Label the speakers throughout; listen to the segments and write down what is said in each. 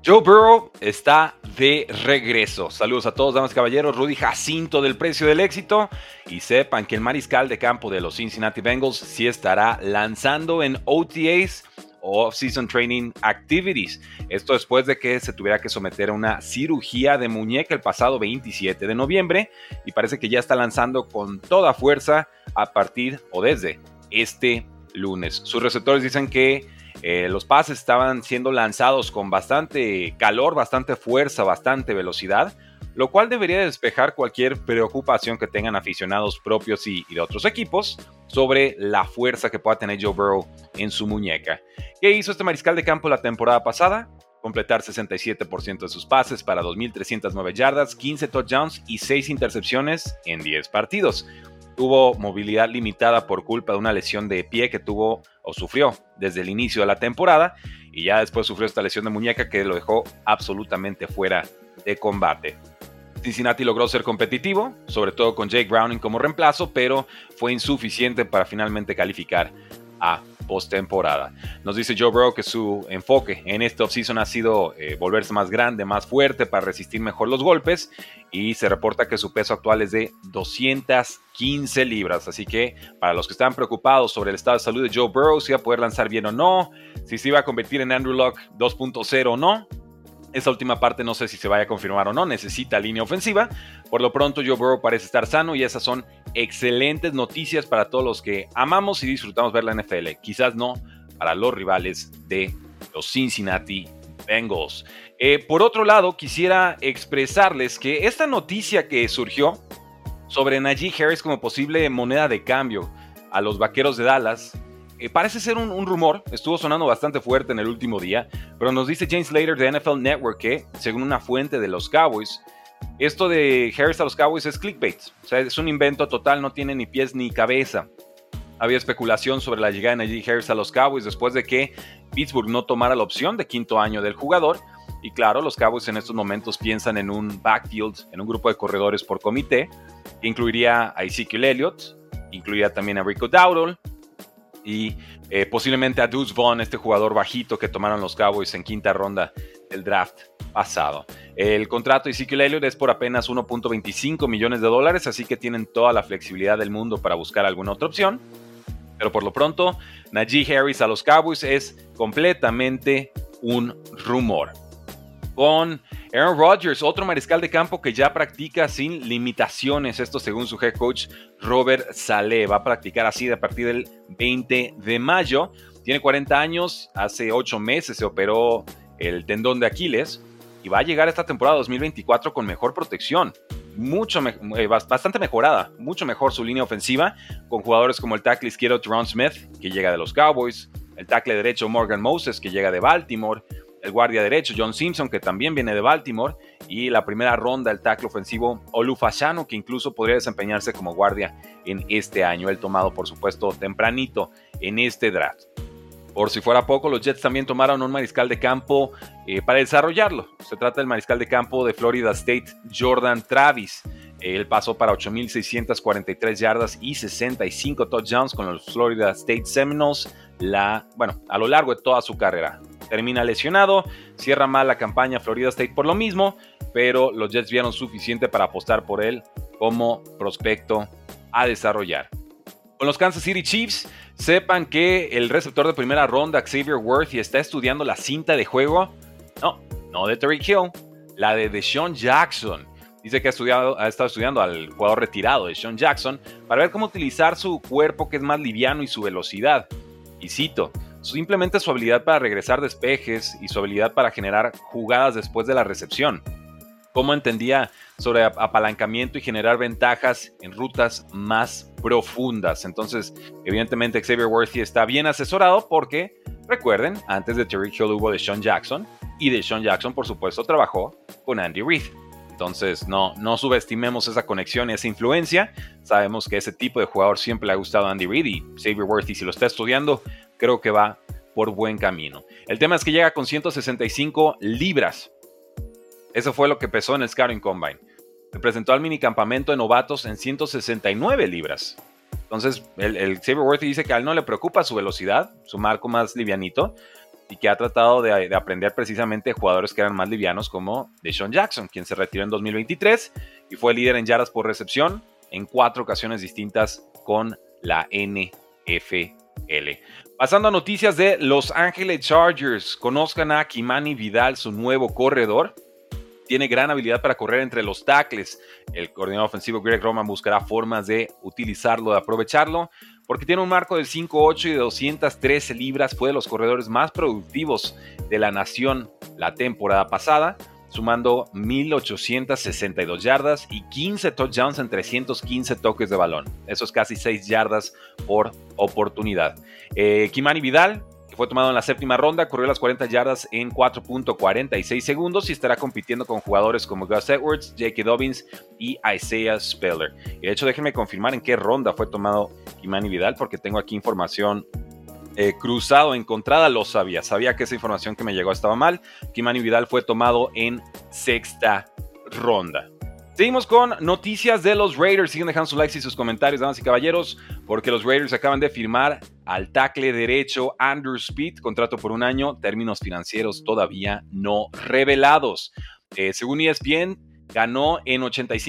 Speaker 1: Joe Burrow está de regreso. Saludos a todos, damas y caballeros. Rudy Jacinto del Precio del Éxito. Y sepan que el mariscal de campo de los Cincinnati Bengals sí estará lanzando en OTAs o Off-Season Training Activities. Esto después de que se tuviera que someter a una cirugía de muñeca el pasado 27 de noviembre. Y parece que ya está lanzando con toda fuerza a partir o desde este lunes. Sus receptores dicen que los pases estaban siendo lanzados con bastante calor, bastante fuerza, bastante velocidad, lo cual debería despejar cualquier preocupación que tengan aficionados propios y de otros equipos sobre la fuerza que pueda tener Joe Burrow en su muñeca. ¿Qué hizo este mariscal de campo la temporada pasada? Completar 67% de sus pases para 2.309 yardas, 15 touchdowns y 6 intercepciones en 10 partidos. Tuvo movilidad limitada por culpa de una lesión de pie que tuvo o sufrió desde el inicio de la temporada, y ya después sufrió esta lesión de muñeca que lo dejó absolutamente fuera de combate. Cincinnati logró ser competitivo, sobre todo con Jake Browning como reemplazo, pero fue insuficiente para finalmente calificar a postemporada. Nos dice Joe Burrow que su enfoque en este offseason ha sido volverse más grande, más fuerte para resistir mejor los golpes, y se reporta que su peso actual es de 215 libras. Así que para los que están preocupados sobre el estado de salud de Joe Burrow, si va a poder lanzar bien o no, si se iba a convertir en Andrew Luck 2.0 o no, esa última parte no sé si se vaya a confirmar o no, necesita línea ofensiva. Por lo pronto Joe Burrow parece estar sano y esas son excelentes noticias para todos los que amamos y disfrutamos ver la NFL. Quizás no para los rivales de los Cincinnati Bengals. Por otro lado, quisiera expresarles que esta noticia que surgió sobre Najee Harris como posible moneda de cambio a los Vaqueros de Dallas parece ser un rumor, estuvo sonando bastante fuerte en el último día, pero nos dice James Slater de NFL Network que, según una fuente de los Cowboys, esto de Harris a los Cowboys es clickbait, o sea, es un invento total, no tiene ni pies ni cabeza. Había especulación sobre la llegada de Najee Harris a los Cowboys después de que Pittsburgh no tomara la opción de quinto año del jugador, y claro, los Cowboys en estos momentos piensan en un backfield, en un grupo de corredores por comité, que incluiría a Ezekiel Elliott, incluiría también a Rico Dowdle, y posiblemente a Deuce Vaughn, este jugador bajito que tomaron los Cowboys en quinta ronda del draft pasado. El contrato de Ezekiel Elliott es por apenas 1.25 millones de dólares, así que tienen toda la flexibilidad del mundo para buscar alguna otra opción. Pero por lo pronto, Najee Harris a los Cowboys es completamente un rumor. Con Aaron Rodgers, otro mariscal de campo que ya practica sin limitaciones, esto según su head coach Robert Saleh. Va a practicar así a partir del 20 de mayo. Tiene 40 años, hace 8 meses se operó el tendón de Aquiles y va a llegar esta temporada 2024 con mejor protección, bastante mejorada, mucho mejor su línea ofensiva, con jugadores como el tackle izquierdo Tyron Smith, que llega de los Cowboys, el tackle derecho Morgan Moses, que llega de Baltimore, el guardia derecho John Simpson, que también viene de Baltimore, y la primera ronda el tackle ofensivo Olu Fashanu, que incluso podría desempeñarse como guardia en este año, el tomado por supuesto tempranito en este draft. Por si fuera poco, los Jets también tomaron un mariscal de campo para desarrollarlo. Se trata del mariscal de campo de Florida State, Jordan Travis. Él pasó para 8.643 yardas y 65 touchdowns con los Florida State Seminoles a lo largo de toda su carrera. Termina lesionado, cierra mal la campaña Florida State por lo mismo, pero los Jets vieron suficiente para apostar por él como prospecto a desarrollar. Con los Kansas City Chiefs, sepan que el receptor de primera ronda, Xavier Worthy, está estudiando la cinta de juego, no de Tyreek Hill, la de DeSean Jackson. Dice que ha estado estudiando al jugador retirado, DeSean Jackson, para ver cómo utilizar su cuerpo, que es más liviano, y su velocidad. Y cito, simplemente su habilidad para regresar despejes y su habilidad para generar jugadas después de la recepción. Cómo entendía sobre apalancamiento y generar ventajas en rutas más profundas. Entonces, evidentemente Xavier Worthy está bien asesorado porque, recuerden, antes de Tyreek Hill hubo DeSean Jackson, y DeSean Jackson, por supuesto, trabajó con Andy Reid. Entonces, no subestimemos esa conexión y esa influencia. Sabemos que ese tipo de jugador siempre le ha gustado a Andy Reid, y Xavier Worthy, si lo está estudiando, creo que va por buen camino. El tema es que llega con 165 libras. Eso fue lo que pesó en el Scouting Combine. Se presentó al minicampamento de novatos en 169 libras. Entonces, el Xavier Worthy dice que a él no le preocupa su velocidad, su marco más livianito, y que ha tratado de aprender precisamente jugadores que eran más livianos como DeSean Jackson, quien se retiró en 2023 y fue líder en yardas por recepción en 4 ocasiones distintas con la NFL. Pasando a noticias de Los Ángeles Chargers, conozcan a Kimani Vidal, su nuevo corredor. Tiene gran habilidad para correr entre los tackles. El coordinador ofensivo Greg Roman buscará formas de utilizarlo, de aprovecharlo, porque tiene un marco de 5'8" y de 213 libras. Fue de los corredores más productivos de la nación la temporada pasada, sumando 1,862 yardas y 15 touchdowns en 315 toques de balón. Eso es casi 6 yardas por oportunidad. Kimani Vidal, que fue tomado en la 7ª ronda, corrió las 40 yardas en 4.46 segundos y estará compitiendo con jugadores como Gus Edwards, J.K. Dobbins y Isaiah Spiller. Y de hecho, déjenme confirmar en qué ronda fue tomado Kimani Vidal, porque tengo aquí información cruzado, encontrada. Lo sabía que esa información que me llegó estaba mal. Kimani Vidal fue tomado en 6ª ronda. Seguimos con noticias de los Raiders. Siguen dejando sus likes y sus comentarios, damas y caballeros, porque los Raiders acaban de firmar al tackle derecho Andrew Speed, contrato por 1 año, términos financieros todavía no revelados. Según ESPN, ganó en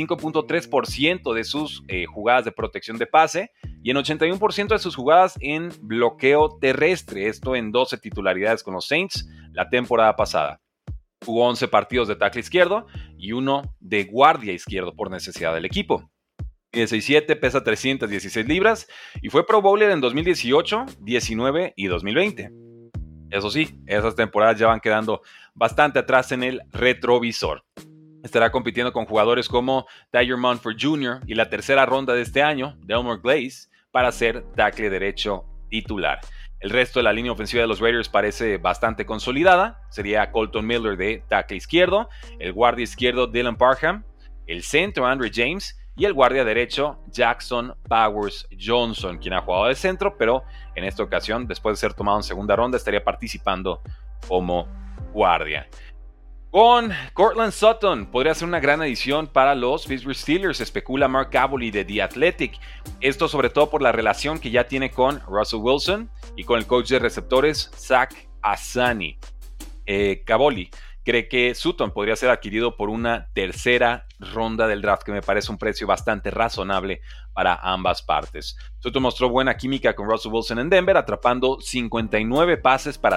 Speaker 1: 85.3% de sus jugadas de protección de pase y en 81% de sus jugadas en bloqueo terrestre, esto en 12 titularidades con los Saints la temporada pasada. Jugó 11 partidos de tackle izquierdo y 1 de guardia izquierdo por necesidad del equipo. Mide 6'7", pesa 316 libras y fue Pro Bowler en 2018, 19 y 2020. Eso sí, esas temporadas ya van quedando bastante atrás en el retrovisor. Estará compitiendo con jugadores como Tiger Munford Jr. y la 3ª ronda de este año, Delmore Glaze, para ser tackle derecho titular. El resto de la línea ofensiva de los Raiders parece bastante consolidada. Sería Colton Miller de tackle izquierdo, el guardia izquierdo Dylan Parham, el centro Andre James y el guardia derecho Jackson Powers Johnson, quien ha jugado de centro, pero en esta ocasión, después de ser tomado en 2ª ronda, estaría participando como guardia. Con Courtland Sutton podría ser una gran adición para los Pittsburgh Steelers, especula Mark Kaboly de The Athletic. Esto sobre todo por la relación que ya tiene con Russell Wilson y con el coach de receptores Zach Asani. Kaboly cree que Sutton podría ser adquirido por una 3ª ronda del draft, que me parece un precio bastante razonable para ambas partes. Sutton mostró buena química con Russell Wilson en Denver, atrapando 59 pases para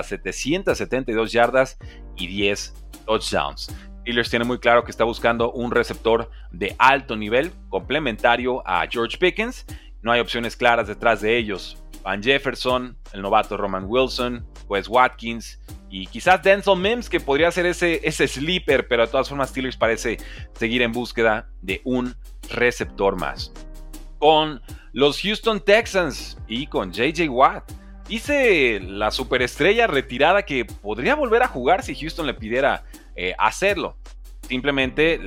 Speaker 1: 772 yardas y 10 touchdowns. Steelers tiene muy claro que está buscando un receptor de alto nivel, complementario a George Pickens. No hay opciones claras detrás de ellos. Van Jefferson, el novato Roman Wilson, Wes Watkins y quizás Denzel Mims, que podría ser ese sleeper, pero de todas formas Steelers parece seguir en búsqueda de un receptor más. Con los Houston Texans y con J.J. Watt, dice la superestrella retirada que podría volver a jugar si Houston le pidiera hacerlo. Simplemente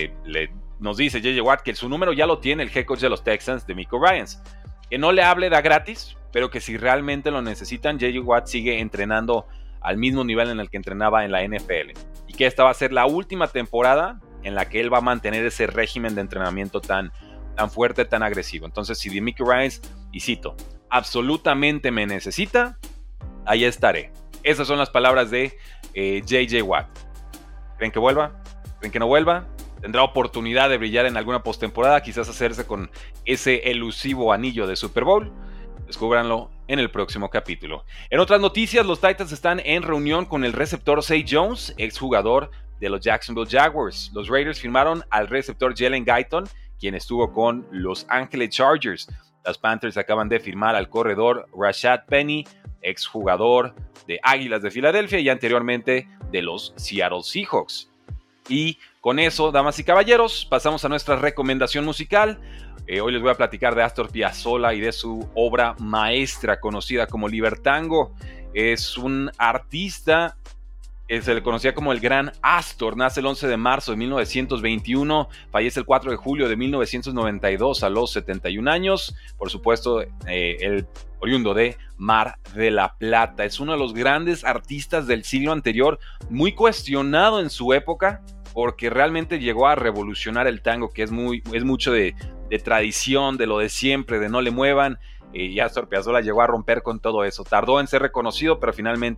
Speaker 1: nos dice J.J. Watt que su número ya lo tiene el head coach de los Texans, DeMeco Ryans. Que no le hable da gratis, pero que si realmente lo necesitan, J.J. Watt sigue entrenando al mismo nivel en el que entrenaba en la NFL. Y que esta va a ser la última temporada en la que él va a mantener ese régimen de entrenamiento tan fuerte, tan agresivo. Entonces, si DeMeco Ryans, y cito, absolutamente me necesita, ahí estaré. Esas son las palabras de J.J. Watt. ¿Creen que vuelva? ¿Creen que no vuelva? ¿Tendrá oportunidad de brillar en alguna postemporada? Quizás hacerse con ese elusivo anillo de Super Bowl. Descúbranlo en el próximo capítulo. En otras noticias, los Titans están en reunión con el receptor Zay Jones, exjugador de los Jacksonville Jaguars. Los Raiders firmaron al receptor Jalen Guyton, quien estuvo con Los Ángeles Chargers. Los Panthers acaban de firmar al corredor Rashad Penny, exjugador de Águilas de Filadelfia y anteriormente de los Seattle Seahawks. Y con eso, damas y caballeros, pasamos a nuestra recomendación musical. Hoy les voy a platicar de Astor Piazzolla y de su obra maestra conocida como Libertango. Es un artista que se le conocía como el Gran Astor. Nace el 11 de marzo de 1921, fallece el 4 de julio de 1992 a los 71 años. Por supuesto, el oriundo de Mar de la Plata. Es uno de los grandes artistas del siglo anterior, muy cuestionado en su época, porque realmente llegó a revolucionar el tango, que es mucho de tradición, de lo de siempre, de no le muevan. Y Astor Piazzolla llegó a romper con todo eso. Tardó en ser reconocido, pero finalmente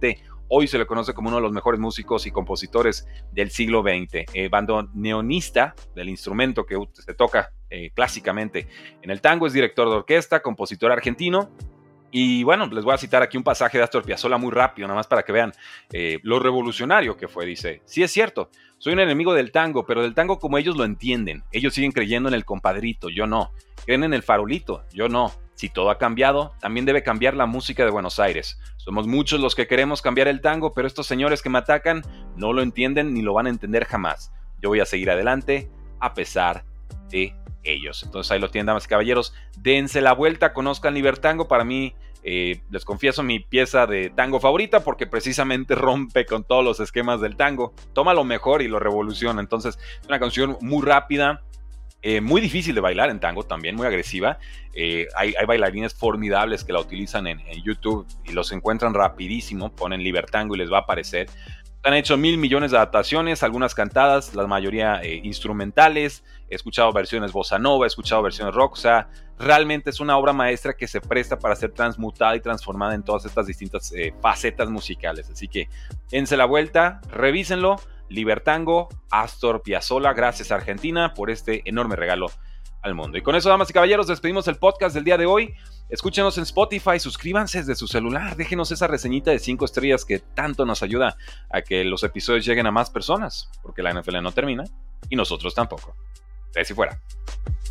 Speaker 1: Hoy se le conoce como uno de los mejores músicos y compositores del siglo XX. Bandoneonista del instrumento que se toca clásicamente en el tango, es director de orquesta, compositor argentino. Y bueno, les voy a citar aquí un pasaje de Astor Piazzolla muy rápido, nada más para que vean lo revolucionario que fue. Dice: sí, es cierto, soy un enemigo del tango, pero del tango como ellos lo entienden. Ellos siguen creyendo en el compadrito, yo no. Creen en el farolito, yo no. Si todo ha cambiado, también debe cambiar la música de Buenos Aires. Somos muchos los que queremos cambiar el tango, pero estos señores que me atacan no lo entienden ni lo van a entender jamás. Yo voy a seguir adelante a pesar de ellos. Entonces ahí lo tienen, damas y caballeros. Dense la vuelta, conozcan Libertango. Para mí, les confieso, mi pieza de tango favorita, porque precisamente rompe con todos los esquemas del tango. Toma lo mejor y lo revoluciona. Entonces es una canción muy rápida, muy difícil de bailar en tango también, muy agresiva. Hay bailarines formidables que la utilizan en YouTube y los encuentran rapidísimo. Ponen Libertango y les va a aparecer. Han hecho 1,000 millones de adaptaciones, algunas cantadas, la mayoría instrumentales. He escuchado versiones bossa nova, he escuchado versiones rock. O sea, realmente es una obra maestra que se presta para ser transmutada y transformada en todas estas distintas facetas musicales. Así que dense la vuelta, revísenlo. Libertango, Astor Piazzolla. Gracias, Argentina, por este enorme regalo al mundo. Y con eso, damas y caballeros, despedimos el podcast del día de hoy. Escúchenos en Spotify, suscríbanse desde su celular, déjenos esa reseñita de 5 estrellas que tanto nos ayuda a que los episodios lleguen a más personas, porque la NFL no termina y nosotros tampoco. De ahí si fuera.